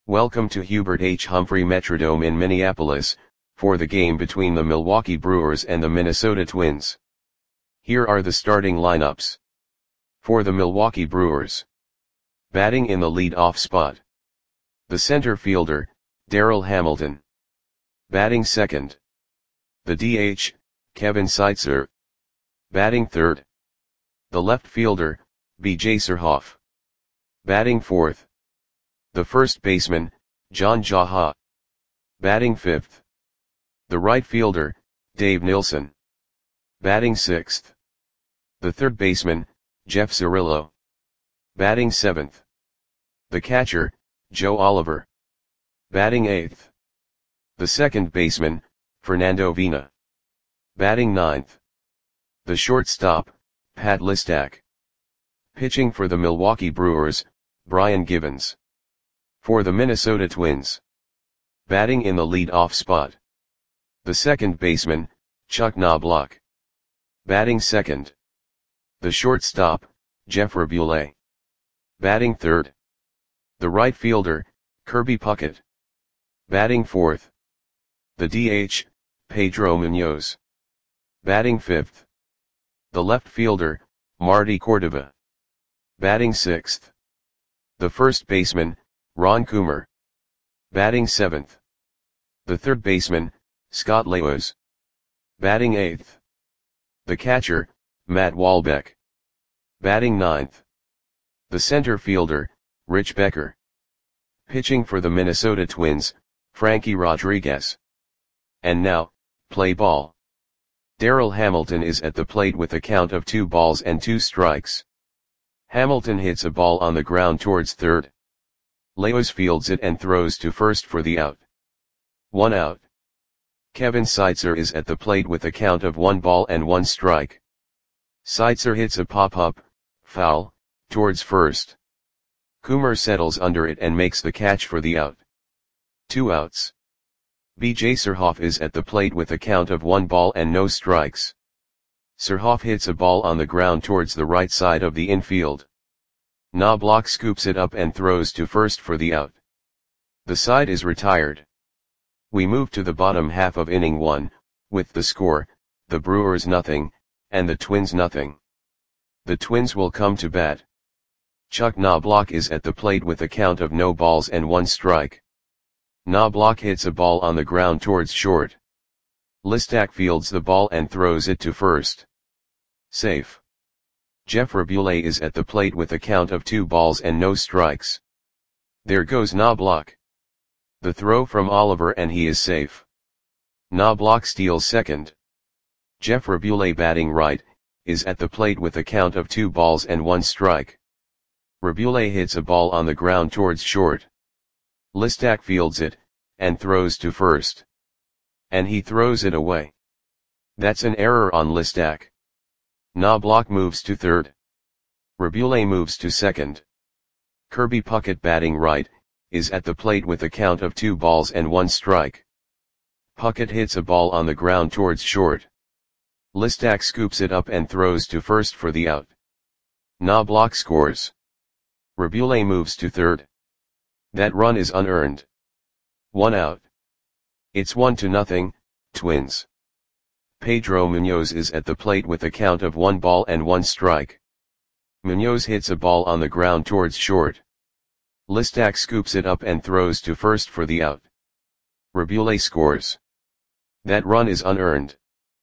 Welcome to Hubert H. Humphrey Metrodome in Minneapolis, for the game between the Milwaukee Brewers and the Minnesota Twins. Here are the starting lineups. For the Milwaukee Brewers. Batting in the lead-off spot. The center fielder, Darryl Hamilton. Batting second. The DH, Kevin Seitzer. Batting third. The left fielder, B.J. Surhoff. Batting fourth. The first baseman, John Jaha. Batting fifth. The right fielder, Dave Nilsson. Batting sixth. The third baseman, Jeff Cirillo. Batting seventh. The catcher, Joe Oliver. Batting eighth. The second baseman, Fernando Vina. Batting ninth. The shortstop, Pat Listak. Pitching for the Milwaukee Brewers, Brian Givens. For the Minnesota Twins. Batting in the lead-off spot. The second baseman, Chuck Knobloch. Batting second. The shortstop, Jeff Rabule. Batting third. The right fielder, Kirby Puckett. Batting fourth. The DH, Pedro Munoz. Batting fifth. The left fielder, Marty Cordova. Batting sixth. The first baseman, Ron Coomer. Batting seventh. The third baseman, Scott Lewis. Batting eighth. The catcher, Matt Walbeck. Batting ninth. The center fielder, Rich Becker. Pitching for the Minnesota Twins, Frankie Rodriguez. And now, play ball. Darryl Hamilton is at the plate with a count of 2-2 Hamilton hits a ball on the ground towards third. Lewis fields it and throws to first for the out. 1 out. Kevin Seitzer is at the plate with a count of 1-1. Seitzer hits a pop-up, foul, towards first. Coomer settles under it and makes the catch for the out. 2 outs. B.J. Surhoff is at the plate with a count of 1 ball and no strikes. Surhoff hits a ball on the ground towards the right side of the infield. Knobloch scoops it up and throws to first for the out. The side is retired. We move to the bottom half of inning 1, with the score, the Brewers 0, and the Twins 0. The Twins will come to bat. Chuck Knobloch is at the plate with a count of no balls and 1 strike. Knobloch hits a ball on the ground towards short. Listak fields the ball and throws it to first. Safe. Jeff Rabule is at the plate with a count of 2 balls and no strikes. There goes Knobloch. The throw from Oliver and he is safe. Knobloch steals second. Jeff Rabule batting right, is at the plate with a count of 2 balls and 1 strike. Rabule hits a ball on the ground towards short. Listak fields it, and throws to first. And he throws it away. That's an error on Listak. Knobloch moves to third. Rabule moves to second. Kirby Puckett batting right, is at the plate with a count of 2 balls and 1 strike. Puckett hits a ball on the ground towards short. Listak scoops it up and throws to first for the out. Knobloch scores. Rabule moves to third. That run is unearned. 1 out. It's 1-0, Twins. Pedro Munoz is at the plate with a count of 1 ball and 1 strike. Munoz hits a ball on the ground towards short. Listak scoops it up and throws to first for the out. Rabule scores. That run is unearned.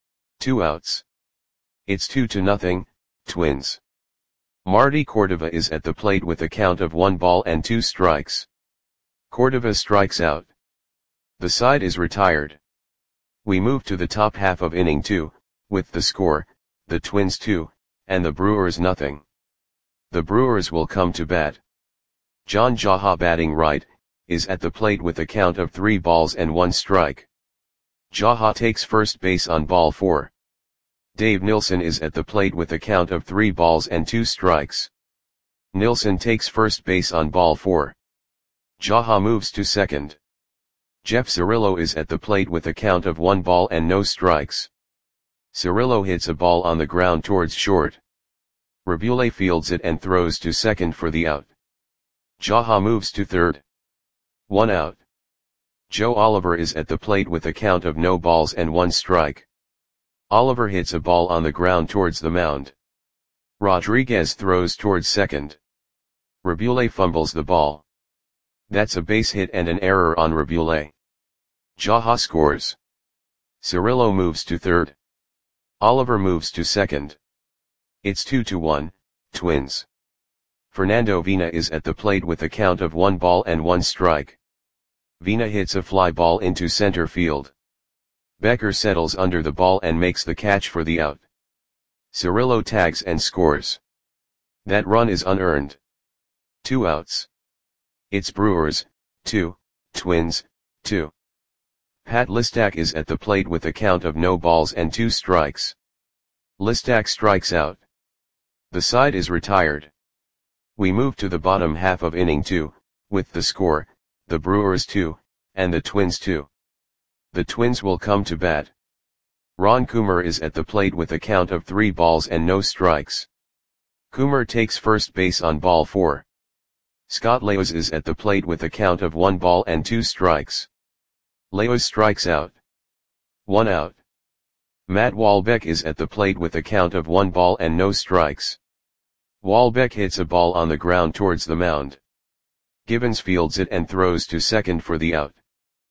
2 outs. It's 2-0, Twins. Marty Cordova is at the plate with a count of 1 ball and 2 strikes. Cordova strikes out. The side is retired. We move to the top half of inning 2, with the score, the Twins 2, and the Brewers 0. The Brewers will come to bat. John Jaha batting right, is at the plate with a count of 3 balls and 1 strike. Jaha takes first base on ball 4. Dave Nilsson is at the plate with a count of 3 balls and 2 strikes. Nilsson takes first base on ball 4. Jaha moves to second. Jeff Cirillo is at the plate with a count of 1 ball and no strikes. Cirillo hits a ball on the ground towards short. Rabule fields it and throws to second for the out. Jaha moves to third. 1 out. Joe Oliver is at the plate with a count of no balls and 1 strike. Oliver hits a ball on the ground towards the mound. Rodriguez throws towards second. Rabule fumbles the ball. That's a base hit and an error on Rabule. Jaha scores. Cirillo moves to third. Oliver moves to second. It's 2-1, Twins. Fernando Vina is at the plate with a count of 1 ball and 1 strike. Vina hits a fly ball into center field. Becker settles under the ball and makes the catch for the out. Cirillo tags and scores. That run is unearned. 2 outs. It's Brewers, 2, Twins, 2. Pat Listak is at the plate with a count of no balls and 2 strikes. Listak strikes out. The side is retired. We move to the bottom half of inning 2, with the score, the Brewers 2, and the Twins 2. The Twins will come to bat. Ron Coomer is at the plate with a count of 3 balls and no strikes. Coomer takes first base on ball 4. Scott Leos is at the plate with a count of 1 ball and 2 strikes. Leos strikes out. 1 out. Matt Walbeck is at the plate with a count of 1 ball and no strikes. Walbeck hits a ball on the ground towards the mound. Gibbons fields it and throws to second for the out.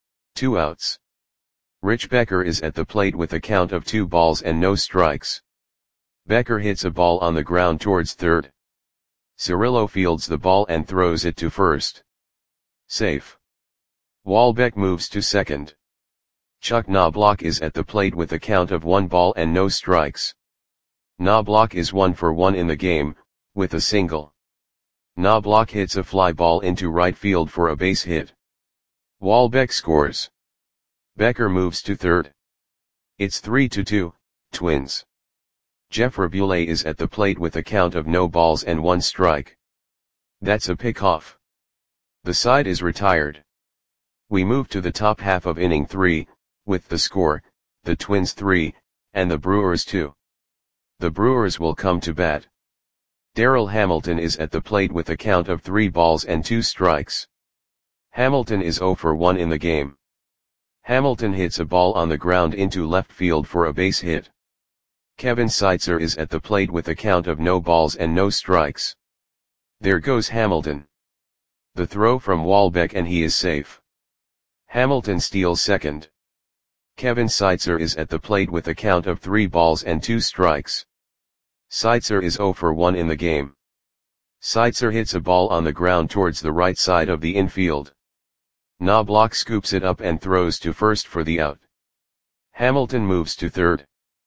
2 outs. Rich Becker is at the plate with a count of 2 balls and no strikes. Becker hits a ball on the ground towards third. Cirillo fields the ball and throws it to first. Safe. Walbeck moves to second. Chuck Knobloch is at the plate with a count of 1 ball and no strikes. Knobloch is 1 for 1 in the game, with a single. Knobloch hits a fly ball into right field for a base hit. Walbeck scores. Becker moves to third. It's 3-2, Twins. Jeff Rabule is at the plate with a count of no balls and 1 strike. That's a pickoff. The side is retired. We move to the top half of inning 3, with the score, the Twins 3, and the Brewers 2. The Brewers will come to bat. Darryl Hamilton is at the plate with a count of 3 balls and 2 strikes. Hamilton is 0 for 1 in the game. Hamilton hits a ball on the ground into left field for a base hit. Kevin Seitzer is at the plate with a count of no balls and no strikes. There goes Hamilton. The throw from Walbeck and he is safe. Hamilton steals second. Kevin Seitzer is at the plate with a count of 3 balls and 2 strikes. Seitzer is 0 for 1 in the game. Seitzer hits a ball on the ground towards the right side of the infield. Knobloch scoops it up and throws to first for the out. Hamilton moves to third.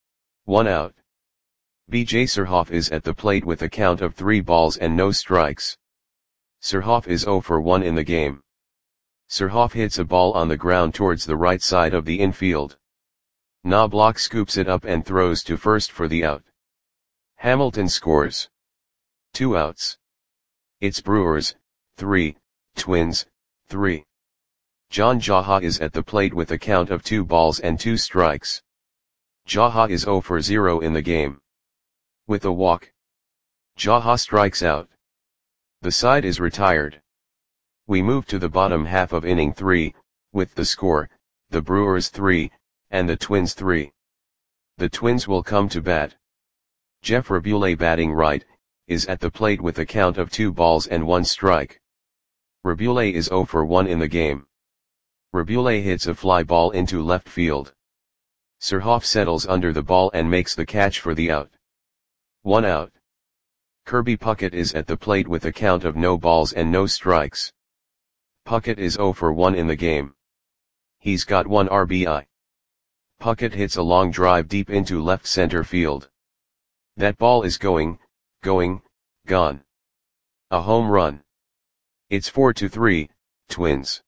1 out. B.J. Surhoff is at the plate with a count of 3 balls and no strikes. Surhoff is 0 for 1 in the game. Surhoff hits a ball on the ground towards the right side of the infield. Knobloch scoops it up and throws to first for the out. Hamilton scores. 2 outs. It's Brewers, 3, Twins, 3. John Jaha is at the plate with a count of 2 balls and 2 strikes. Jaha is 0 for 0 in the game. With a walk, Jaha strikes out. The side is retired. We move to the bottom half of inning 3, with the score, the Brewers 3, and the Twins 3. The Twins will come to bat. Jeff Rabule batting right, is at the plate with a count of 2 balls and 1 strike. Rabule is 0 for 1 in the game. Rabule hits a fly ball into left field. Surhoff settles under the ball and makes the catch for the out. 1 out. Kirby Puckett is at the plate with a count of no balls and no strikes. Puckett is 0 for 1 in the game. He's got 1 RBI. Puckett hits a long drive deep into left center field. That ball is going, gone. A home run. It's 4-3, Twins.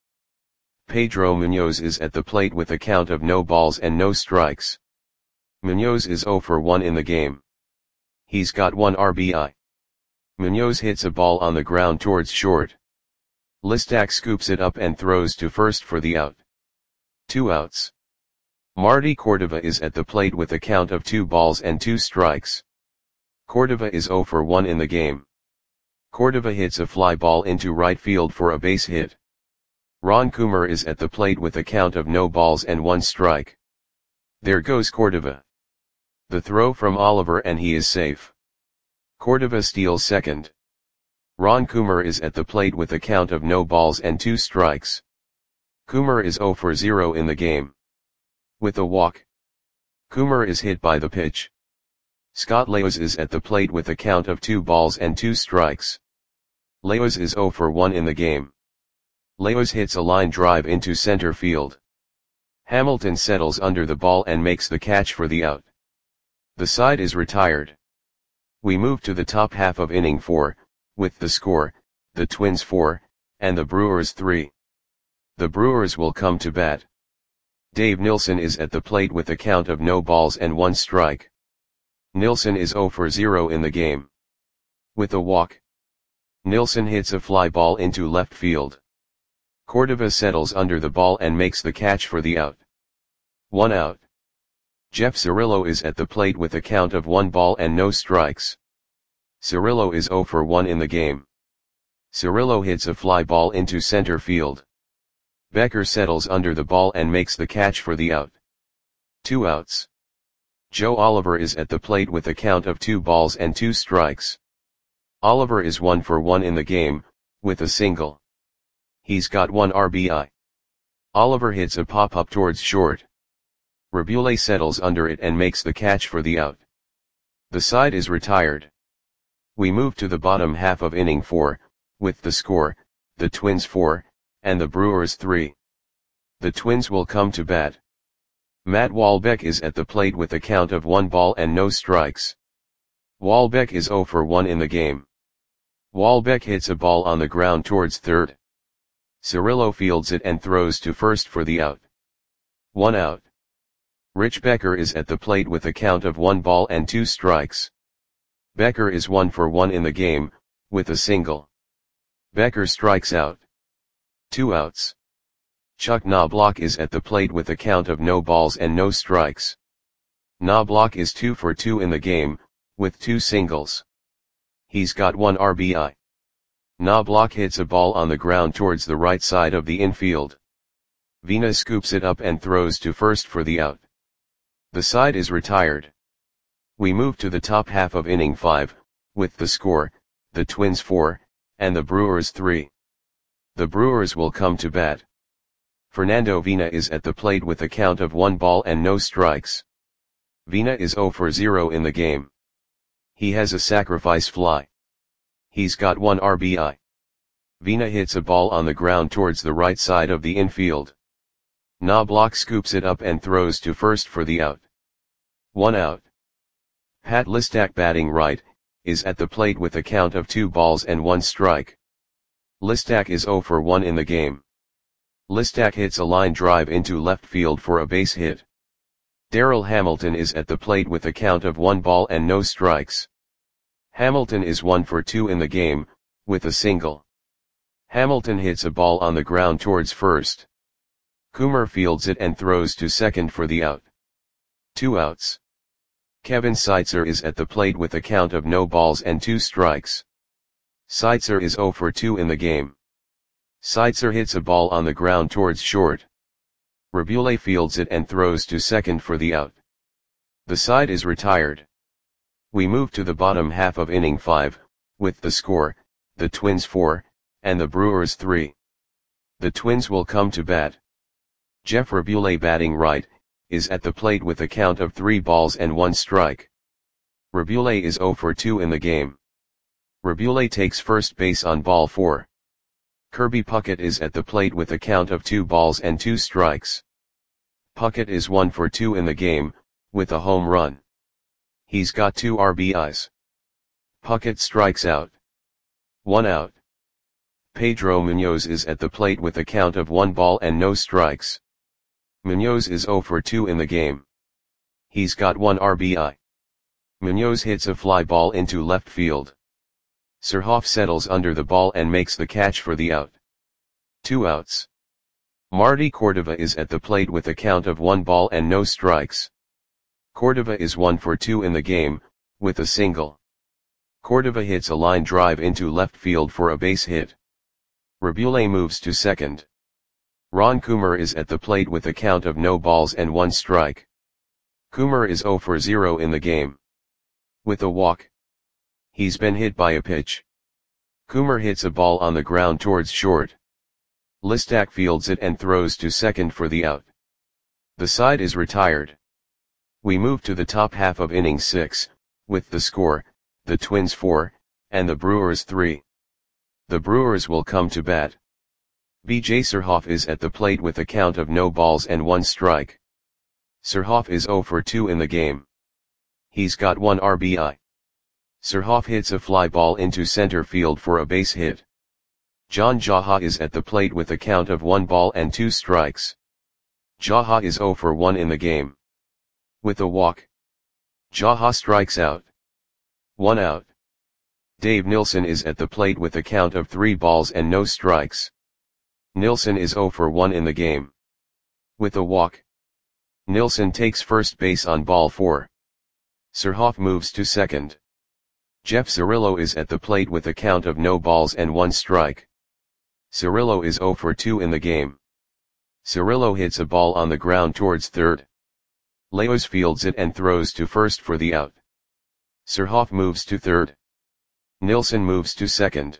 Pedro Munoz is at the plate with a count of no balls and no strikes. Munoz is 0 for 1 in the game. He's got 1 RBI. Munoz hits a ball on the ground towards short. Listak scoops it up and throws to first for the out. 2 outs. Marty Cordova is at the plate with a count of 2 balls and 2 strikes. Cordova is 0 for 1 in the game. Cordova hits a fly ball into right field for a base hit. Ron Coomer is at the plate with a count of no balls and 1 strike. There goes Cordova. The throw from Oliver and he is safe. Cordova steals second. Ron Coomer is at the plate with a count of no balls and 2 strikes. Coomer is 0 for 0 in the game. With a walk. Coomer is hit by the pitch. Scott Leos is at the plate with a count of 2 balls and 2 strikes. Leos is 0 for 1 in the game. Leos hits a line drive into center field. Hamilton settles under the ball and makes the catch for the out. The side is retired. We move to the top half of inning 4, with the score, the Twins 4, and the Brewers 3. The Brewers will come to bat. Dave Nilsson is at the plate with a count of no balls and 1 strike. Nilsson is 0 for 0 in the game. With a walk. Nilsson hits a fly ball into left field. Cordova settles under the ball and makes the catch for the out. 1 out. Jeff Cirillo is at the plate with a count of 1 ball and no strikes. Cirillo is 0 for 1 in the game. Cirillo hits a fly ball into center field. Becker settles under the ball and makes the catch for the out. 2 outs. Joe Oliver is at the plate with a count of 2 balls and 2 strikes. Oliver is 1 for 1 in the game, with a single. He's got 1 RBI. Oliver hits a pop-up towards short. Rabule settles under it and makes the catch for the out. The side is retired. We move to the bottom half of inning 4, with the score, the Twins 4, and the Brewers 3. The Twins will come to bat. Matt Walbeck is at the plate with a count of 1 ball and no strikes. Walbeck is 0 for 1 in the game. Walbeck hits a ball on the ground towards third. Cirillo fields it and throws to first for the out. 1 out. Rich Becker is at the plate with a count of 1 ball and 2 strikes. Becker is 1 for 1 in the game, with a single. Becker strikes out. 2 outs. Chuck Knobloch is at the plate with a count of no balls and no strikes. Knobloch is 2 for 2 in the game, with 2 singles. He's got 1 RBI. Knobloch hits a ball on the ground towards the right side of the infield. Vina scoops it up and throws to first for the out. The side is retired. We move to the top half of inning 5, with the score, the Twins 4, and the Brewers 3. The Brewers will come to bat. Fernando Vina is at the plate with a count of 1 ball and no strikes. Vina is 0 for 0 in the game. He has a sacrifice fly. He's got 1 RBI. Vina hits a ball on the ground towards the right side of the infield. Knobloch scoops it up and throws to first for the out. 1 out. Pat Listak, batting right, is at the plate with a count of 2 balls and 1 strike. Listak is 0 for 1 in the game. Listak hits a line drive into left field for a base hit. Darryl Hamilton is at the plate with a count of 1 ball and no strikes. Hamilton is 1 for 2 in the game, with a single. Hamilton hits a ball on the ground towards first. Coomer fields it and throws to second for the out. 2 outs. Kevin Seitzer is at the plate with a count of no balls and 2 strikes. Seitzer is 0 for 2 in the game. Seitzer hits a ball on the ground towards short. Rabule fields it and throws to second for the out. The side is retired. We move to the bottom half of inning 5, with the score, the Twins 4, and the Brewers 3. The Twins will come to bat. Jeff Rabule, batting right, is at the plate with a count of 3 balls and 1 strike. Rabule is 0 for 2 in the game. Rabule takes first base on ball 4. Kirby Puckett is at the plate with a count of 2 balls and 2 strikes. Puckett is 1 for 2 in the game, with a home run. He's got 2 RBIs. Puckett strikes out. 1 out. Pedro Munoz is at the plate with a count of 1 ball and no strikes. Munoz is 0 for 2 in the game. He's got 1 RBI. Munoz hits a fly ball into left field. Surhoff settles under the ball and makes the catch for the out. 2 outs. Marty Cordova is at the plate with a count of 1 ball and no strikes. Cordova is 1 for 2 in the game, with a single. Cordova hits a line drive into left field for a base hit. Rabule moves to second. Ron Coomer is at the plate with a count of no balls and 1 strike. Coomer is 0 for 0 in the game. With a walk. He's been hit by a pitch. Coomer hits a ball on the ground towards short. Listak fields it and throws to second for the out. The side is retired. We move to the top half of inning 6, with the score, the Twins 4, and the Brewers 3. The Brewers will come to bat. B.J. Surhoff is at the plate with a count of no balls and 1 strike. Surhoff is 0 for 2 in the game. He's got 1 RBI. Surhoff hits a fly ball into center field for a base hit. John Jaha is at the plate with a count of 1 ball and 2 strikes. Jaha is 0 for 1 in the game. With a walk. Jaha strikes out. 1 out. Dave Nilsson is at the plate with a count of 3 balls and no strikes. Nilsson is 0 for 1 in the game. With a walk. Nilsson takes first base on ball 4. Surhoff moves to second. Jeff Cirillo is at the plate with a count of no balls and 1 strike. Cirillo is 0 for 2 in the game. Cirillo hits a ball on the ground towards third. Leos fields it and throws to first for the out. Surhoff moves to third. Nilsson moves to second.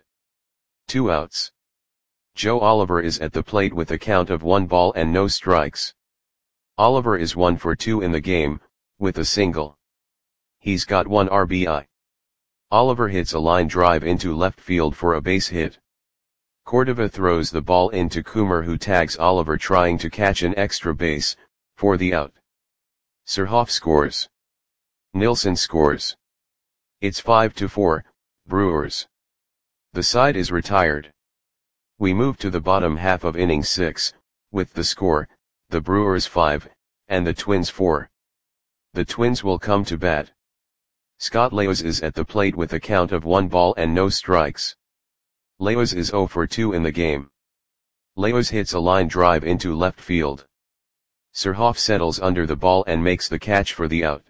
2 outs. Joe Oliver is at the plate with a count of 1 ball and no strikes. Oliver is 1 for 2 in the game, with a single. He's got 1 RBI. Oliver hits a line drive into left field for a base hit. Cordova throws the ball into Coomer, who tags Oliver trying to catch an extra base, for the out. Surhoff scores. Nilsson scores. It's 5-4, Brewers. The side is retired. We move to the bottom half of inning 6, with the score, the Brewers 5, and the Twins 4. The Twins will come to bat. Scott Leos is at the plate with a count of 1 ball and no strikes. Leos is 0 for 2 in the game. Leos hits a line drive into left field. Surhoff settles under the ball and makes the catch for the out.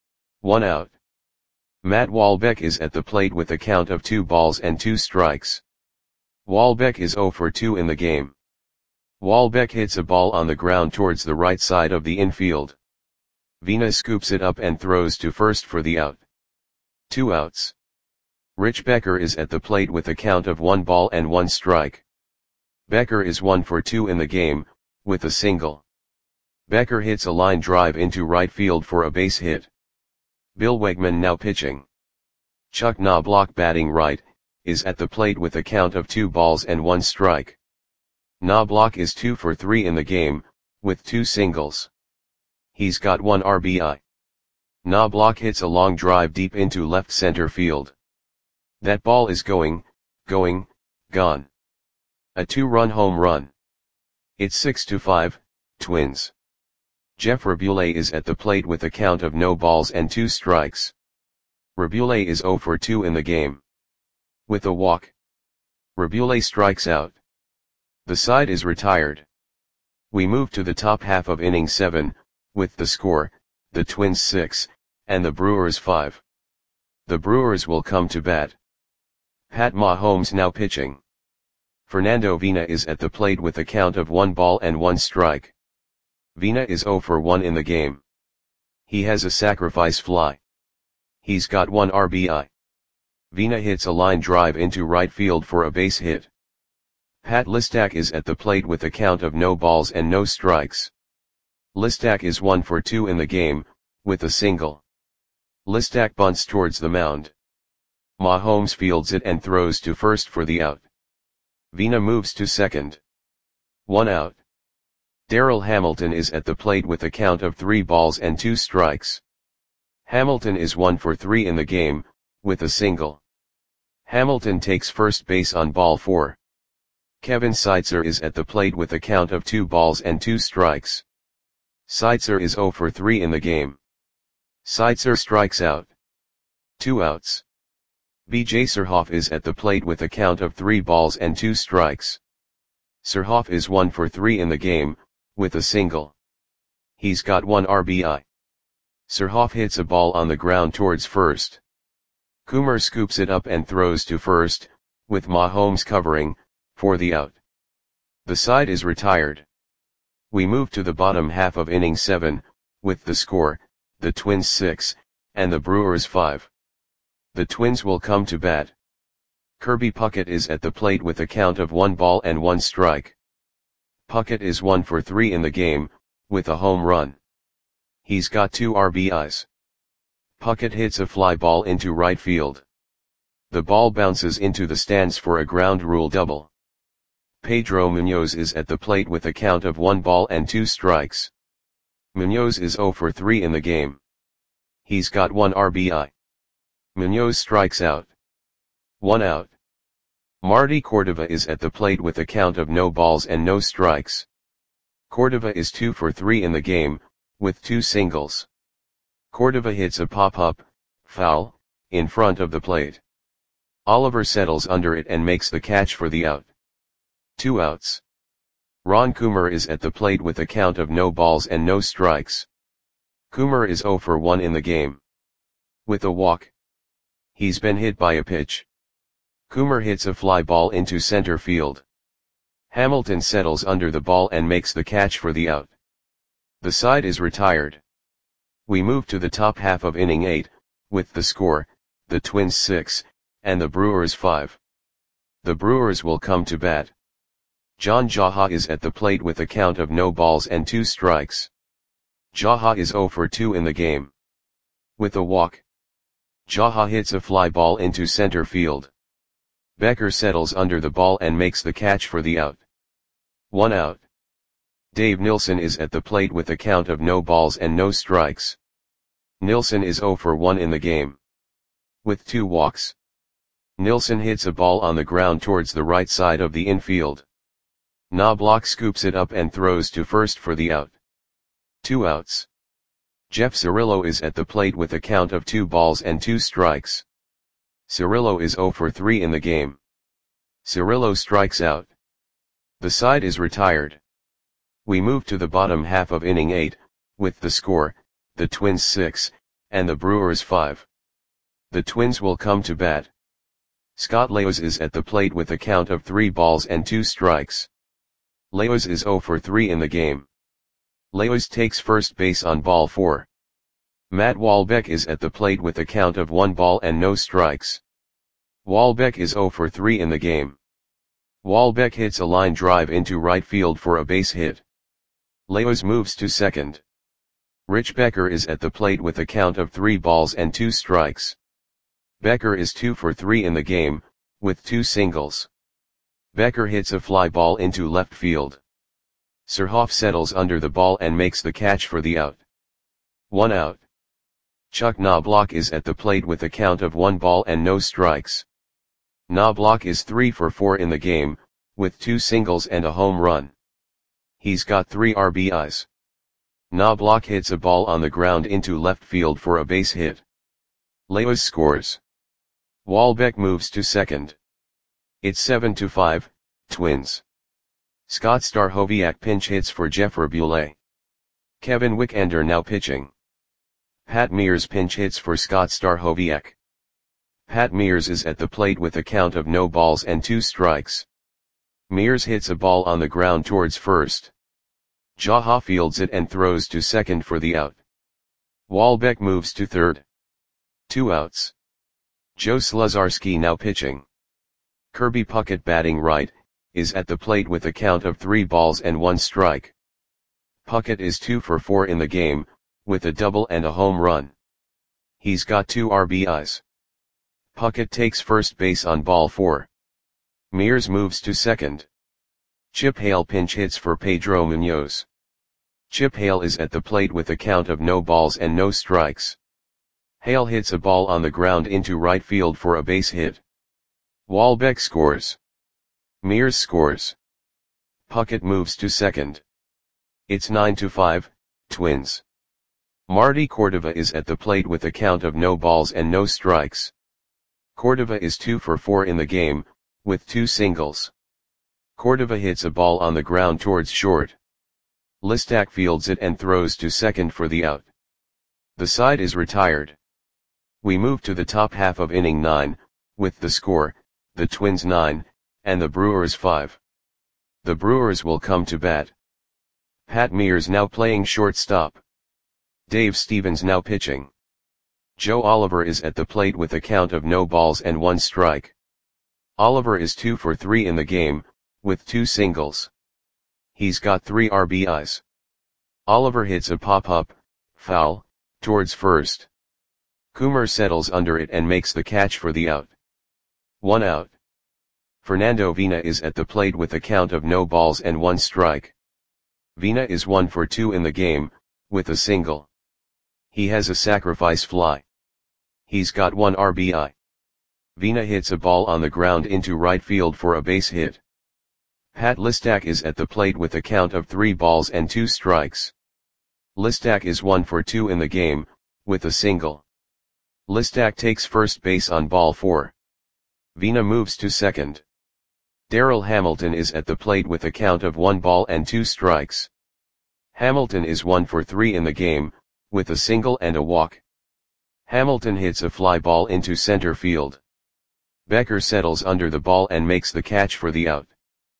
1 out. Matt Walbeck is at the plate with a count of 2 balls and 2 strikes. Walbeck is 0 for 2 in the game. Walbeck hits a ball on the ground towards the right side of the infield. Vina scoops it up and throws to first for the out. 2 outs. Rich Becker is at the plate with a count of 1 ball and 1 strike. Becker is 1 for 2 in the game, with a single. Becker hits a line drive into right field for a base hit. Bill Wegman now pitching. Chuck Knobloch, batting right, is at the plate with a count of 2 balls and 1 strike. Knobloch is 2 for 3 in the game, with 2 singles. He's got 1 RBI. Knobloch hits a long drive deep into left center field. That ball is gone. A 2-run home run. It's 6-5, Twins. Jeff Rabule is at the plate with a count of no balls and 2 strikes. Rabule is 0 for 2 in the game. With a walk. Rabule strikes out. The side is retired. We move to the top half of inning 7, with the score, the Twins 6, and the Brewers 5. The Brewers will come to bat. Pat Mahomes now pitching. Fernando Vina is at the plate with a count of 1 ball and 1 strike. Vina is 0 for 1 in the game. He has a sacrifice fly. He's got 1 RBI. Vina hits a line drive into right field for a base hit. Pat Listak is at the plate with a count of no balls and no strikes. Listak is 1 for 2 in the game, with a single. Listak bunts towards the mound. Mahomes fields it and throws to first for the out. Vina moves to second. 1 out. Darryl Hamilton is at the plate with a count of 3 balls and 2 strikes. Hamilton is 1 for 3 in the game, with a single. Hamilton takes first base on ball 4. Kevin Seitzer is at the plate with a count of 2 balls and 2 strikes. Seitzer is 0 for 3 in the game. Seitzer strikes out. 2 outs. B.J. Surhoff is at the plate with a count of 3 balls and 2 strikes. Surhoff is 1 for 3 in the game, with a single. He's got 1 RBI. Surhoff hits a ball on the ground towards first. Coomer scoops it up and throws to first, with Mahomes covering, for the out. The side is retired. We move to the bottom half of inning 7, with the score, the Twins 6, and the Brewers 5. The Twins will come to bat. Kirby Puckett is at the plate with a count of 1 ball and 1 strike. Puckett is 1 for 3 in the game, with a home run. He's got 2 RBIs. Puckett hits a fly ball into right field. The ball bounces into the stands for a ground rule double. Pedro Munoz is at the plate with a count of 1 ball and 2 strikes. Munoz is 0 for 3 in the game. He's got 1 RBI. Munoz strikes out. 1 out. Marty Cordova is at the plate with a count of no balls and no strikes. Cordova is 2 for 3 in the game, with 2 singles. Cordova hits a pop-up, foul, in front of the plate. Oliver settles under it and makes the catch for the out. 2 outs. Ron Coomer is at the plate with a count of no balls and no strikes. Coomer is 0 for 1 in the game. With a walk. He's been hit by a pitch. Coomer hits a fly ball into center field. Hamilton settles under the ball and makes the catch for the out. The side is retired. We move to the top half of inning 8, with the score, the Twins 6, and the Brewers 5. The Brewers will come to bat. John Jaha is at the plate with a count of no balls and 2 strikes. Jaha is 0 for 2 in the game. With a walk. Jaha hits a fly ball into center field. Becker settles under the ball and makes the catch for the out. 1 out. Dave Nilsson is at the plate with a count of no balls and no strikes. Nilsson is 0 for 1 in the game. With 2 walks. Nilsson hits a ball on the ground towards the right side of the infield. Knobloch scoops it up and throws to first for the out. 2 outs. Jeff Cirillo is at the plate with a count of 2 balls and 2 strikes. Cirillo is 0 for 3 in the game. Cirillo strikes out. The side is retired. We move to the bottom half of inning 8, with the score, the Twins 6, and the Brewers 5. The Twins will come to bat. Scott Leos is at the plate with a count of 3 balls and 2 strikes. Leos is 0 for 3 in the game. Leos takes first base on ball 4. Matt Walbeck is at the plate with a count of 1 ball and no strikes. Walbeck is 0 for 3 in the game. Walbeck hits a line drive into right field for a base hit. Leos moves to second. Rich Becker is at the plate with a count of 3 balls and 2 strikes. Becker is 2 for 3 in the game, with 2 singles. Becker hits a fly ball into left field. Surhoff settles under the ball and makes the catch for the out. 1 out. Chuck Knobloch is at the plate with a count of 1 ball and no strikes. Knobloch is 3 for 4 in the game, with 2 singles and a home run. He's got 3 RBIs. Knobloch hits a ball on the ground into left field for a base hit. Leos scores. Walbeck moves to second. It's 7-5, Twins. Scott Stachowiak pinch hits for Jeff Rabule. Kevin Wickender now pitching. Pat Mears pinch hits for Scott Stachowiak. Pat Mears is at the plate with a count of no balls and 2 strikes. Mears hits a ball on the ground towards first. Jaha fields it and throws to second for the out. Walbeck moves to third. 2 outs. Joe Sluzarski now pitching. Kirby Puckett batting right, is at the plate with a count of 3 balls and 1 strike. Puckett is 2 for 4 in the game, with a double and a home run. He's got 2 RBIs. Puckett takes first base on ball 4. Mears moves to second. Chip Hale pinch hits for Pedro Munoz. Chip Hale is at the plate with a count of no balls and no strikes. Hale hits a ball on the ground into right field for a base hit. Walbeck scores. Mears scores. Puckett moves to second. It's 9-5, Twins. Marty Cordova is at the plate with a count of no balls and no strikes. Cordova is 2 for 4 in the game, with 2 singles. Cordova hits a ball on the ground towards short. Listak fields it and throws to second for the out. The side is retired. We move to the top half of inning 9, with the score, the Twins 9, and the Brewers 5. The Brewers will come to bat. Pat Mears now playing shortstop. Dave Stevens now pitching. Joe Oliver is at the plate with a count of no balls and 1 strike. Oliver is 2 for 3 in the game, with 2 singles. He's got 3 RBIs. Oliver hits a pop-up, foul, towards first. Coomer settles under it and makes the catch for the out. 1 out. Fernando Vina is at the plate with a count of no balls and 1 strike. Vina is 1 for 2 in the game, with a single. He has a sacrifice fly. He's got 1 RBI. Vina hits a ball on the ground into right field for a base hit. Pat Listak is at the plate with a count of 3 balls and 2 strikes. Listak is 1 for 2 in the game, with a single. Listak takes first base on ball 4. Vina moves to second. Darryl Hamilton is at the plate with a count of 1 ball and 2 strikes. Hamilton is 1 for 3 in the game, with a single and a walk. Hamilton hits a fly ball into center field. Becker settles under the ball and makes the catch for the out.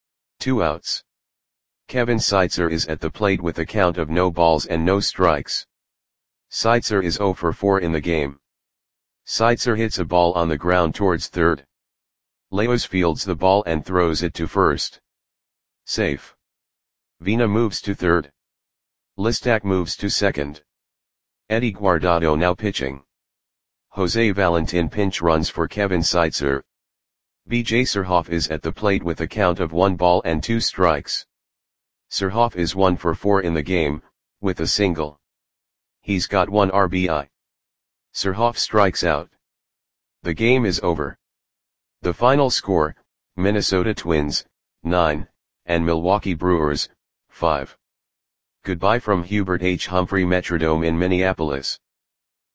2 outs. Kevin Seitzer is at the plate with a count of no balls and no strikes. Seitzer is 0 for 4 in the game. Seitzer hits a ball on the ground towards third. Leos fields the ball and throws it to first. Safe. Vina moves to third. Listak moves to second. Eddie Guardado now pitching. Jose Valentin pinch runs for Kevin Seitzer. B.J. Surhoff is at the plate with a count of 1 ball and 2 strikes. Surhoff is 1 for 4 in the game, with a single. He's got 1 RBI. Surhoff strikes out. The game is over. The final score, Minnesota Twins, 9, and Milwaukee Brewers, 5. Goodbye from Hubert H. Humphrey Metrodome in Minneapolis.